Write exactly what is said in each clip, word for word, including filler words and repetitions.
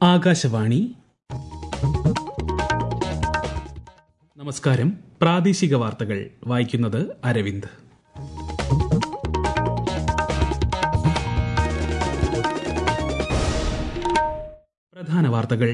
ആകാശവാണി. നമസ്കാരം. പ്രാദേശിക വാർത്തകൾ വായിക്കുന്നത് അരവിന്ദ്. പ്രധാന വാർത്തകൾ.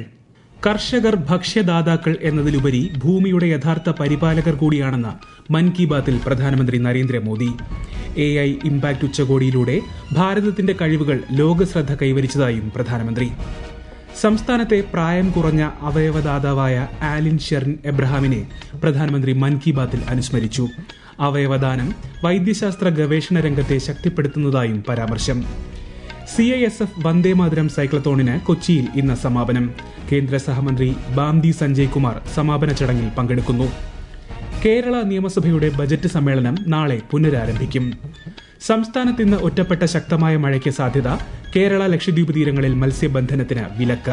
കർഷകർ ഭക്ഷ്യദാതാക്കൾ എന്നതിലുപരി ഭൂമിയുടെ യഥാർത്ഥ പരിപാലകർ കൂടിയാണെന്ന് മൻ കി ബാത്തിൽ പ്രധാനമന്ത്രി നരേന്ദ്രമോദി. എ ഐ ഇംപാക്ട് ഉച്ചകോടിയിലൂടെ ഭാരതത്തിന്റെ കഴിവുകൾ ലോകശ്രദ്ധ കൈവരിച്ചതായും പ്രധാനമന്ത്രി. സംസ്ഥാനത്തെ പ്രായം കുറഞ്ഞ അവയവദാതാവായ ആലിൻ ഷെറിൻ എബ്രഹാമിനെ പ്രധാനമന്ത്രി മൻ കി ബാത്തിൽ അനുസ്മരിച്ചു. അവയവദാനം വൈദ്യശാസ്ത്ര ഗവേഷണ രംഗത്തെ ശക്തിപ്പെടുത്തുന്നതായും പരാമർശം. C I S F Vande Mataram സൈക്ലത്തോണിന് കൊച്ചിയിൽ ഇന്ന് സമാപനം. കേന്ദ്ര സഹമന്ത്രി ബാംദി സഞ്ജയ് കുമാർ സമാപന ചടങ്ങിൽ പങ്കെടുക്കുന്നു. കേരള നിയമസഭയുടെ ബജറ്റ് സമ്മേളനം നാളെ പുനരാരംഭിക്കും. സംസ്ഥാനത്ത് ഇന്ന് ഒറ്റപ്പെട്ട ശക്തമായ മഴയ്ക്ക് സാധ്യത. കേരള ലക്ഷദ്വീപ് തീരങ്ങളിൽ മത്സ്യബന്ധനത്തിന് വിലക്ക്.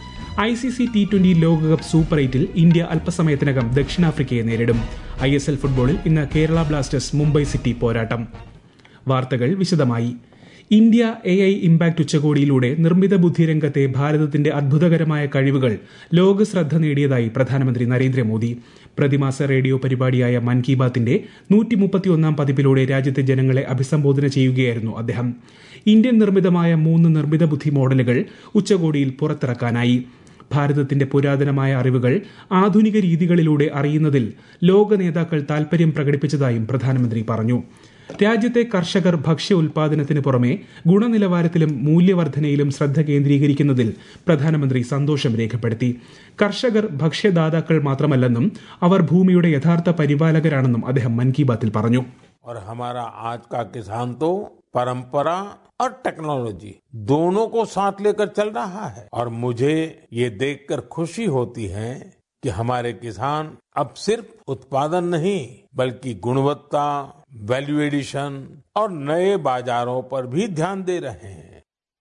I C C T twenty ലോകകപ്പ് സൂപ്പർ എയ്റ്റിൽ ഇന്ത്യ അല്പസമയത്തിനകം ദക്ഷിണാഫ്രിക്കയെ നേരിടും. ഐ എസ് എൽ ഫുട്ബോളിൽ ഇന്ന് കേരള ബ്ലാസ്റ്റേഴ്സ് മുംബൈ സിറ്റി പോരാട്ടം. വാർത്തകൾ വിശദമായി. ഇന്ത്യ എ ഐ ഇംപാക്ട് ഉച്ചകോടിയിലൂടെ നിർമ്മിത ബുദ്ധി രംഗത്തെ ഭാരതത്തിന്റെ അത്ഭുതകരമായ കഴിവുകൾ ലോകശ്രദ്ധ നേടിയതായി പ്രധാനമന്ത്രി നരേന്ദ്രമോദി. പ്രതിമാസ റേഡിയോ പരിപാടിയായ മൻ കി ബാത്തിന്റെ നൂറ്റി മുപ്പത്തിയൊന്നാം പതിപ്പിലൂടെ രാജ്യത്തെ ജനങ്ങളെ അഭിസംബോധന ചെയ്യുകയായിരുന്നു അദ്ദേഹം. ഇന്ത്യൻ നിർമ്മിതമായ മൂന്ന് നിർമ്മിത ബുദ്ധി മോഡലുകൾ ഉച്ചകോടിയിൽ പുറത്തിറക്കാനായി. ഭാരതത്തിന്റെ പുരാതനമായ അറിവുകൾ ആധുനിക രീതികളിലൂടെ അറിയുന്നതിൽ ലോക നേതാക്കൾ താൽപര്യം പ്രകടിപ്പിച്ചതായും പ്രധാനമന്ത്രി പറഞ്ഞു. രാജ്യത്തെ കർഷകർ ഭക്ഷ്യ ഉൽപാദനത്തിന് പുറമെ ഗുണനിലവാരത്തിലും മൂല്യവർദ്ധനയിലും ശ്രദ്ധ കേന്ദ്രീകരിക്കുന്നതിൽ പ്രധാനമന്ത്രി സന്തോഷം രേഖപ്പെടുത്തി. കർഷകർ ഭക്ഷ്യദാതാക്കൾ മാത്രമല്ലെന്നും അവർ ഭൂമിയുടെ യഥാർത്ഥ പരിപാലകരാണെന്നും അദ്ദേഹം മൻ കി ബാത്തിൽ പറഞ്ഞു. और हमारा आज का किसान तो परंपरा और टेक्नोलॉजी दोनों को साथ लेकर चल रहा है और मुझे ये देखकर खुशी होती है कि हमारे किसान अब सिर्फ उत्पादन नहीं बल्कि गुणवत्ता, वैल्यू एडिशन और नए बाजारों पर भी ध्यान दे रहे हैं.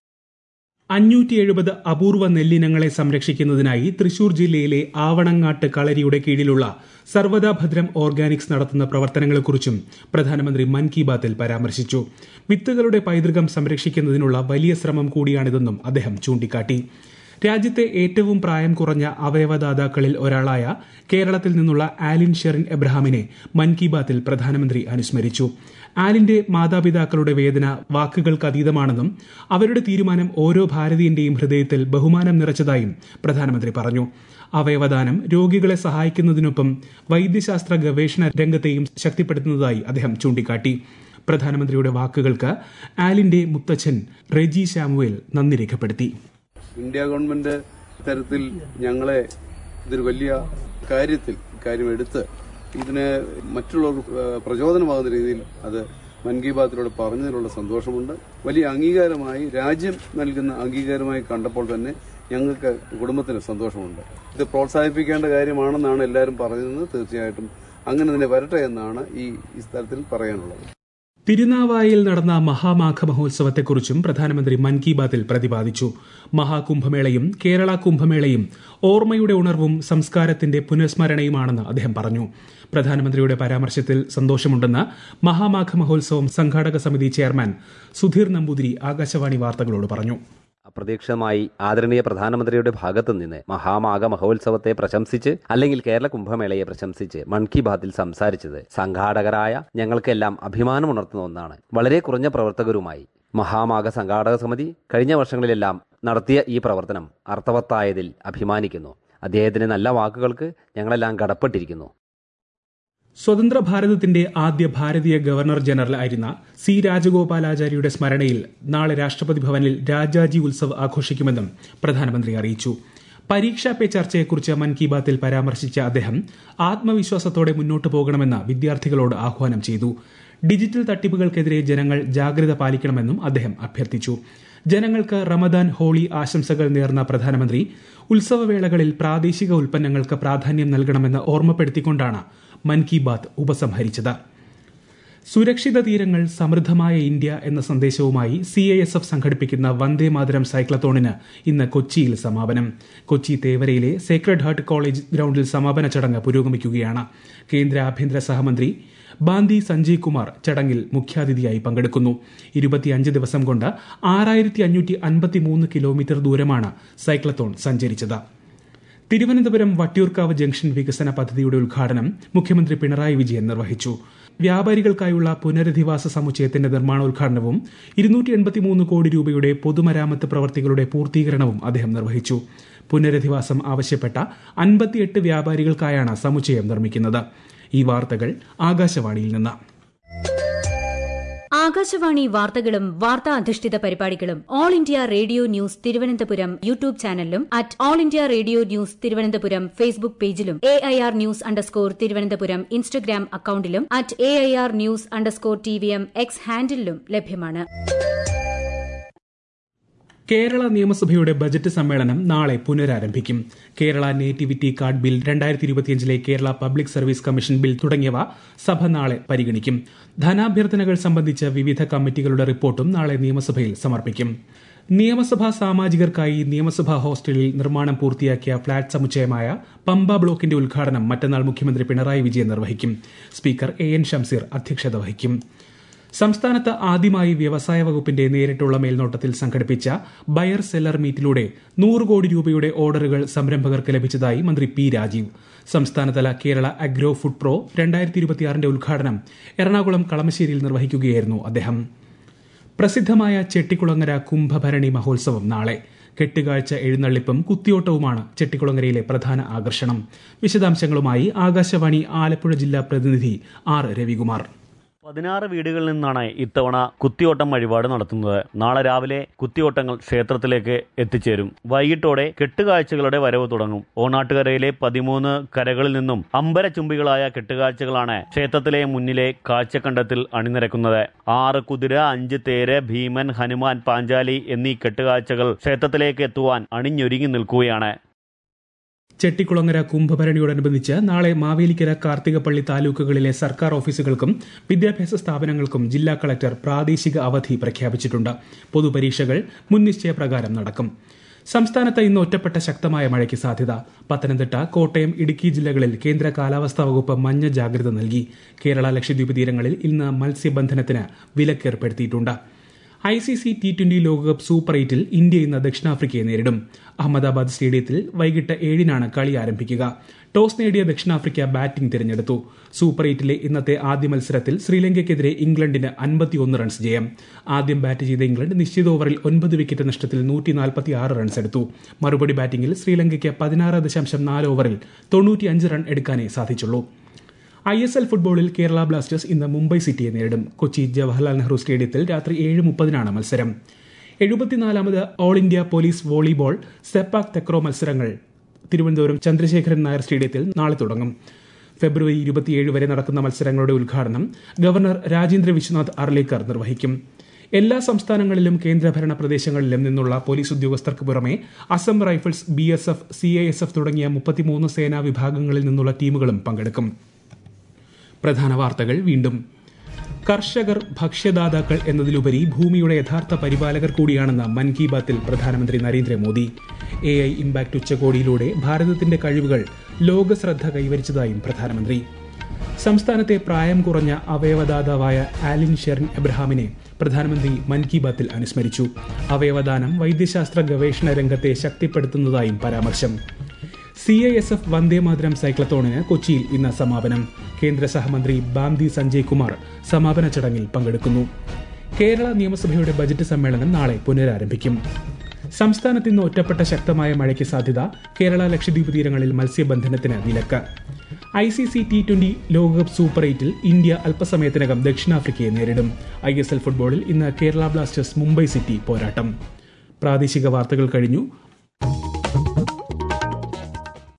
അഞ്ഞൂറ്റി എഴുപത് അപൂർവ നെല്ലിനങ്ങളെ സംരക്ഷിക്കുന്നതിനായി തൃശൂർ ജില്ലയിലെ ആവണങ്ങാട്ട് കളരിയുടെ കീഴിലുള്ള സർവദാ ഭദ്രം ഓർഗാനിക്സ് നടത്തുന്ന പ്രവർത്തനങ്ങളെക്കുറിച്ചും പ്രധാനമന്ത്രി മൻ കി ബാത്തിൽ പരാമർശിച്ചു. വിത്തുകളുടെ പൈതൃകം സംരക്ഷിക്കുന്നതിനുള്ള വലിയ ശ്രമം കൂടിയാണിതെന്നും അദ്ദേഹം ചൂണ്ടിക്കാട്ടി. രാജ്യത്തെ ഏറ്റവും പ്രായം കുറഞ്ഞ അവയവദാതാക്കളിൽ ഒരാളായ കേരളത്തിൽ നിന്നുള്ള ആലിൻ ഷെറിൻ എബ്രഹാമിനെ മൻ കി ബാത്തിൽ പ്രധാനമന്ത്രി അനുസ്മരിച്ചു. ആലിന്റെ മാതാപിതാക്കളുടെ വേദന വാക്കുകൾക്കതീതമാണെന്നും അവരുടെ തീരുമാനം ഓരോ ഭാരതീയന്റെയും ഹൃദയത്തിൽ ബഹുമാനം നിറച്ചതായും പ്രധാനമന്ത്രി പറഞ്ഞു. അവയവദാനം രോഗികളെ സഹായിക്കുന്നതിനൊപ്പം വൈദ്യശാസ്ത്ര ഗവേഷണ രംഗത്തെയും ശക്തിപ്പെടുത്തുന്നതായി അദ്ദേഹം ചൂണ്ടിക്കാട്ടി. പ്രധാനമന്ത്രിയുടെ വാക്കുകൾക്ക് ആലിന്റെ മുത്തച്ഛൻ റെജി സാമുവേൽ നന്ദി രേഖപ്പെടുത്തി. ഇന്ത്യ ഗവൺമെന്റ് ഇത്തരത്തിൽ ഞങ്ങളെ ഇതൊരു വലിയ കാര്യത്തിൽ കാര്യം എടുത്ത് ഇതിന് മറ്റുള്ളവർക്ക് പ്രചോദനമാകുന്ന രീതിയിൽ അത് മൻ കി ബാത്തിലൂടെ പറഞ്ഞതിലുള്ള സന്തോഷമുണ്ട്. വലിയ അംഗീകാരമായി രാജ്യം നൽകുന്ന അംഗീകാരമായി കണ്ടപ്പോൾ തന്നെ ഞങ്ങൾക്ക് കുടുംബത്തിന് സന്തോഷമുണ്ട്. ഇത് പ്രോത്സാഹിപ്പിക്കേണ്ട കാര്യമാണെന്നാണ് എല്ലാവരും പറയുന്നത്. തീർച്ചയായിട്ടും അങ്ങനെ തന്നെ വരട്ടെ എന്നാണ് ഈ സ്ഥലത്തിൽ പറയാനുള്ളത്. തിരുനാവായയിൽ നടന്ന മഹാമാഘ മഹോത്സവത്തെക്കുറിച്ചും പ്രധാനമന്ത്രി മൻ കി ബാത്തിൽ പ്രതിപാദിച്ചു. മഹാകുംഭമേളയും കേരള കുംഭമേളയും ഓർമ്മയുടെ ഉണർവും സംസ്കാരത്തിന്റെ പുനഃസ്മരണയുമാണെന്ന് അദ്ദേഹം പറഞ്ഞു. പ്രധാനമന്ത്രിയുടെ പരാമർശത്തിൽ സന്തോഷമുണ്ടെന്ന് മഹാമാഘ മഹോത്സവം സംഘാടക സമിതി ചെയർമാൻ സുധീർ നമ്പൂതിരി ആകാശവാണി വാർത്തകളോട് പറഞ്ഞു. അപ്രതീക്ഷിതമായി ആദരണീയ പ്രധാനമന്ത്രിയുടെ ഭാഗത്തു നിന്ന് മഹാമാഘ മഹോത്സവത്തെ പ്രശംസിച്ച് അല്ലെങ്കിൽ കേരള കുംഭമേളയെ പ്രശംസിച്ച് മൻ കി ബാത്തിൽ സംസാരിച്ചത് സംഘാടകരായ ഞങ്ങൾക്കെല്ലാം അഭിമാനമുണർത്തുന്ന ഒന്നാണ്. വളരെ കുറഞ്ഞ പ്രവർത്തകരുമായി മഹാമാഘ സംഘാടക സമിതി കഴിഞ്ഞ വർഷങ്ങളിലെല്ലാം നടത്തിയ ഈ പ്രവർത്തനം അർത്ഥവത്തായതിൽ അഭിമാനിക്കുന്നു. അദ്ദേഹത്തിന്റെ നല്ല വാക്കുകൾക്ക് ഞങ്ങളെല്ലാം കടപ്പെട്ടിരിക്കുന്നു. സ്വതന്ത്ര ഭാരതത്തിന്റെ ആദ്യ ഭാരതീയ ഗവർണർ ജനറൽ ആയിരുന്ന സി രാജഗോപാലാചാര്യയുടെ സ്മരണയിൽ നാളെ രാഷ്ട്രപതി ഭവനിൽ രാജാജി ഉത്സവ് ആഘോഷിക്കുമെന്നും പ്രധാനമന്ത്രി അറിയിച്ചു. പരീക്ഷാ പേ ചർച്ചയെക്കുറിച്ച് മൻ കി ബാത്തിൽ പരാമർശിച്ച അദ്ദേഹം ആത്മവിശ്വാസത്തോടെ മുന്നോട്ടു പോകണമെന്ന് വിദ്യാർത്ഥികളോട് ആഹ്വാനം ചെയ്തു. ഡിജിറ്റൽ തട്ടിപ്പുകൾക്കെതിരെ ജനങ്ങൾ ജാഗ്രത പാലിക്കണമെന്നും അദ്ദേഹം അഭ്യർത്ഥിച്ചു. ജനങ്ങൾക്ക് റമദാൻ, ഹോളി ആശംസകൾ നേർന്ന പ്രധാനമന്ത്രി ഉത്സവവേളകളിൽ പ്രാദേശിക ഉൽപ്പന്നങ്ങൾക്ക് പ്രാധാന്യം നൽകണമെന്ന് ഓർമ്മപ്പെടുത്തിക്കൊണ്ടാണ് മൻ കി ബാത്ത് ഉപസംഹരിച്ചത്. സുരക്ഷിത തീരങ്ങൾ സമൃദ്ധമായ ഇന്ത്യ എന്ന സന്ദേശവുമായി സി ഐ എസ് എഫ് സംഘടിപ്പിക്കുന്ന വന്ദേ മാതരം സൈക്ലത്തോണിന് ഇന്ന് കൊച്ചിയിൽ സമാപനം. കൊച്ചി തേവരയിലെ സേക്രഡ് ഹാർട്ട് കോളേജ് ഗ്രൌണ്ടിൽ സമാപന ചടങ്ങ് പുരോഗമിക്കുകയാണ്. കേന്ദ്ര ആഭ്യന്തര സഹമന്ത്രി ബാന്തി സഞ്ജയ് കുമാർ ചടങ്ങിൽ മുഖ്യാതിഥിയായി പങ്കെടുക്കുന്നു. ഇരുപത്തിയഞ്ച് ദിവസം കൊണ്ട് ആറായിരത്തി അഞ്ഞൂറ്റി അൻപത്തിമൂന്ന് കിലോമീറ്റർ ദൂരമാണ് സൈക്ലത്തോൺ സഞ്ചരിച്ചത്. തിരുവനന്തപുരം വട്ടിയൂർക്കാവ് ജംഗ്ഷൻ വികസന പദ്ധതിയുടെ ഉദ്ഘാടനം മുഖ്യമന്ത്രി പിണറായി വിജയൻ നിർവഹിച്ചു. വ്യാപാരികൾക്കായുള്ള പുനരധിവാസ സമുച്ചയത്തിന്റെ നിർമ്മാണോദ്ഘാടനവും ഇരുന്നൂറ്റി എൺപത്തിമൂന്ന് കോടി രൂപയുടെ പൊതുമരാമത്ത് പ്രവർത്തികളുടെ പൂർത്തീകരണവും അദ്ദേഹം നിർവഹിച്ചു. പുനരധിവാസം ആവശ്യപ്പെട്ട അൻപത്തിയെട്ട് വ്യാപാരികൾക്കായാണ് സമുച്ചയം നിർമ്മിക്കുന്നത്. ഈ വാർത്തകൾ ആകാശവാണിയിൽ നിന്ന്. ആകാശവാണി വാർത്തകളും വാർത്താ അധിഷ്ഠിത പരിപാടികളും All India Radio news Thiruvananthapuram YouTube ചാനലിലും at All India Radio news Thiruvananthapuram Facebook പേജിലും A I R news underscore Thiruvananthapuram Instagram അക്കൌണ്ടിലും at A I R news underscore T V M X ഹാൻഡിലും ലഭ്യമാണ്. കേരള നിയമസഭയുടെ ബജറ്റ് സമ്മേളനം നാളെ പുനരാരംഭിക്കും. കേരള നേറ്റിവിറ്റി കാർഡ് ബിൽ, രണ്ടായിരത്തി ഇരുപത്തിയഞ്ചിലെ Kerala public service commission bill തുടങ്ങിയവ സഭ നാളെ പരിഗണിക്കും. ധനാഭ്യർത്ഥനകൾ സംബന്ധിച്ച വിവിധ കമ്മിറ്റികളുടെ റിപ്പോർട്ടും നാളെ നിയമസഭയിൽ സമർപ്പിക്കും. നിയമസഭാ സാമാജികർക്കായി നിയമസഭാ ഹോസ്റ്റലിൽ നിർമ്മാണം പൂർത്തിയാക്കിയ ഫ്ളാറ്റ് സമുച്ചയമായ പമ്പ ബ്ലോക്കിന്റെ ഉദ്ഘാടനം മറ്റന്നാൾ മുഖ്യമന്ത്രി പിണറായി വിജയൻ നിർവഹിക്കും. സ്പീക്കർ എ എൻ ഷംസീർ അധ്യക്ഷത വഹിക്കും. സംസ്ഥാനത്ത് ആദ്യമായി വ്യവസായ വകുപ്പിന്റെ നേരിട്ടുള്ള മേൽനോട്ടത്തിൽ സംഘടിപ്പിച്ച ബയർ സെല്ലർ മീറ്റിലൂടെ നൂറ് കോടി രൂപയുടെ ഓർഡറുകൾ സംരംഭകർക്ക് ലഭിച്ചതായി മന്ത്രി പി രാജീവ്. സംസ്ഥാനതല കേരള അഗ്രോ ഫുഡ് പ്രോ രണ്ടായിരത്തി ഇരുപത്തിയാറിന്റെ ഉദ്ഘാടനം എറണാകുളം കളമശ്ശേരിയിൽ നിർവഹിക്കുകയായിരുന്നു അദ്ദേഹം. പ്രസിദ്ധമായ ചെട്ടിക്കുളങ്ങര കുംഭഭരണി മഹോത്സവം നാളെ. കെട്ടുകാഴ്ച, എഴുന്നള്ളിപ്പും കുത്തിയോട്ടവുമാണ് ചെട്ടിക്കുളങ്ങരയിലെ പ്രധാന ആകർഷണം. വിശദാംശങ്ങളുമായി ആകാശവാണി ആലപ്പുഴ ജില്ലാ പ്രതിനിധി ആർ രവികുമാർ. പതിനാറ് വീടുകളിൽ നിന്നാണ് ഇത്തവണ കുത്തിയോട്ടം വഴിപാട് നടത്തുന്നത്. നാളെ രാവിലെ കുത്തിയോട്ടങ്ങൾ ക്ഷേത്രത്തിലേക്ക് എത്തിച്ചേരും. വൈകിട്ടോടെ കെട്ടുകാഴ്ചകളുടെ വരവ് തുടങ്ങും. ഓണാട്ടുകരയിലെ പതിമൂന്ന് കരകളിൽ നിന്നും അമ്പരചുംബികളായ കെട്ടുകാഴ്ചകളാണ് ക്ഷേത്രത്തിലെ മുന്നിലെ കാഴ്ചക്കണ്ടത്തിൽ അണിനിരക്കുന്നത്. ആറ് കുതിര, അഞ്ച് തേര്, ഭീമൻ, ഹനുമാൻ, പാഞ്ചാലി എന്നീ കെട്ടുകാഴ്ചകൾ ക്ഷേത്രത്തിലേക്ക് എത്തുവാൻ അണിഞ്ഞൊരുങ്ങി നിൽക്കുകയാണ്. ചെട്ടിക്കുളങ്ങര കുംഭഭരണിയോടനുബന്ധിച്ച് നാളെ മാവേലിക്കര, കാർത്തികപ്പള്ളി താലൂക്കുകളിലെ സർക്കാർ ഓഫീസുകൾക്കും വിദ്യാഭ്യാസ സ്ഥാപനങ്ങൾക്കും ജില്ലാ കളക്ടർ പ്രാദേശിക അവധി പ്രഖ്യാപിച്ചിട്ടുണ്ട്. പൊതുപരീക്ഷകൾ മുൻനിശ്ചയപ്രകാരം നടക്കും. സംസ്ഥാനത്ത് ഇന്ന് ഒറ്റപ്പെട്ട ശക്തമായ മഴയ്ക്ക് സാധ്യത. പത്തനംതിട്ട, കോട്ടയം, ഇടുക്കി ജില്ലകളിൽ കേന്ദ്ര കാലാവസ്ഥാ വകുപ്പ് മഞ്ഞ ജാഗ്രത നൽകി. കേരള, ലക്ഷദ്വീപ് തീരങ്ങളിൽ ഇന്ന് മത്സ്യബന്ധനത്തിന് വിലക്കേർപ്പെടുത്തിയിട്ടുണ്ട്. I C C T twenty ലോകകപ്പ് സൂപ്പർ എയ്റ്റിൽ ഇന്ത്യ ഇന്ന് ദക്ഷിണാഫ്രിക്കയെ നേരിടും. അഹമ്മദാബാദ് സ്റ്റേഡിയത്തിൽ വൈകിട്ട് ഏഴിനാണ് കളി ആരംഭിക്കുക. ടോസ് നേടിയ ദക്ഷിണാഫ്രിക്ക ബാറ്റിംഗ് തിരഞ്ഞെടുത്തു. സൂപ്പർ എയ്റ്റിലെ ഇന്നത്തെ ആദ്യ മത്സരത്തിൽ ശ്രീലങ്കയ്ക്കെതിരെ ഇംഗ്ലണ്ടിന് അൻപത്തിയൊന്ന് റൺസ് ജയം. ആദ്യം ബാറ്റ് ചെയ്ത ഇംഗ്ലണ്ട് നിശ്ചിത ഓവറിൽ ഒൻപത് വിക്കറ്റ് നഷ്ടത്തിൽ നൂറ്റി നാൽപ്പത്തിയാറ് റൺസ് എടുത്തു. മറുപടി ബാറ്റിംഗിൽ ശ്രീലങ്കയ്ക്ക് പതിനാറ് ദശാംശം നാല് ഓവറിൽ തൊണ്ണൂറ്റിയഞ്ച് റൺ എടുക്കാനേ സാധിച്ചുള്ളൂ. ഐ എസ് എൽ ഫുട്ബോളിൽ കേരള ബ്ലാസ്റ്റേഴ്സ് ഇന്ന് മുംബൈ സിറ്റിയെ നേരിടും. കൊച്ചി ജവഹർലാൽ നെഹ്റു സ്റ്റേഡിയത്തിൽ രാത്രി ഏഴ് മുപ്പതിനാണ് മത്സരം. എഴുപത്തിനാലാമത് All India police volleyball sepak takraw മത്സരങ്ങൾ തിരുവനന്തപുരം ചന്ദ്രശേഖരൻ നായർ സ്റ്റേഡിയത്തിൽ നാളെ തുടങ്ങും. ഫെബ്രുവരി ഇരുപത്തിയേഴ് വരെ നടക്കുന്ന മത്സരങ്ങളുടെ ഉദ്ഘാടനം ഗവർണർ രാജേന്ദ്ര വിശ്വനാഥ് അർലേക്കർ നിർവഹിക്കും. എല്ലാ സംസ്ഥാനങ്ങളിലും കേന്ദ്രഭരണ പ്രദേശങ്ങളിലും നിന്നുള്ള പോലീസ് ഉദ്യോഗസ്ഥർക്ക് പുറമെ Assam Rifles, B S F, C I S F തുടങ്ങിയ മുപ്പത്തിമൂന്ന് സേനാ വിഭാഗങ്ങളിൽ നിന്നുള്ള ടീമുകളും പങ്കെടുക്കും. പ്രധാന വാർത്തകൾ വീണ്ടും. കർഷകർ ഭക്ഷ്യദാതാക്കൾ എന്നതിലുപരി ഭൂമിയുടെ യഥാർത്ഥ പരിപാലകർ കൂടിയാണെന്ന് മൻ കി ബാത്തിൽ പ്രധാനമന്ത്രി നരേന്ദ്രമോദി. എ ഐ ഇമ്പാക്ട് ഉച്ചകോടിയിലൂടെ ഭാരതത്തിന്റെ കഴിവുകൾ ലോകശ്രദ്ധ കൈവരിച്ചതായും പ്രധാനമന്ത്രി. സംസ്ഥാനത്തെ പ്രായം കുറഞ്ഞ അവയവദാതാവായ ആലിൻ ഷെറിൻ എബ്രഹാമിനെ പ്രധാനമന്ത്രി മൻ കി ബാത്തിൽ അനുസ്മരിച്ചു. അവയവദാനം വൈദ്യശാസ്ത്ര ഗവേഷണ രംഗത്തെ ശക്തിപ്പെടുത്തുന്നതായും പരാമർശം. C I S F Vande Mataram സൈക്ലത്തോണിന് കൊച്ചിയിൽ ഇന്ന് സമാപനം. കേന്ദ്ര സഹമന്ത്രി ബാന്തി സഞ്ജയ് കുമാർ സമാപന ചടങ്ങിൽ പങ്കെടുക്കുന്നു. കേരള നിയമസഭയുടെ ബജറ്റ് സമ്മേളനം നാളെ പുനരാരംഭിക്കും. സംസ്ഥാനത്ത് ഇന്ന് ഒറ്റപ്പെട്ട ശക്തമായ മഴയ്ക്ക് സാധ്യത. കേരള, ലക്ഷദ്വീപ് തീരങ്ങളിൽ മത്സ്യബന്ധനത്തിന് വിലക്ക്. I C C T twenty ലോകകപ്പ് സൂപ്പർ എയ്റ്റിൽ ഇന്ത്യ അല്പസമയത്തിനകം ദക്ഷിണാഫ്രിക്കയെ നേരിടും. ഐ എസ് എൽ ഫുട്ബോളിൽ ഇന്ന് കേരള ബ്ലാസ്റ്റേഴ്സ് മുംബൈ സിറ്റി പോരാട്ടം. പ്രാദേശിക വാർത്തകൾ കഴിഞ്ഞു.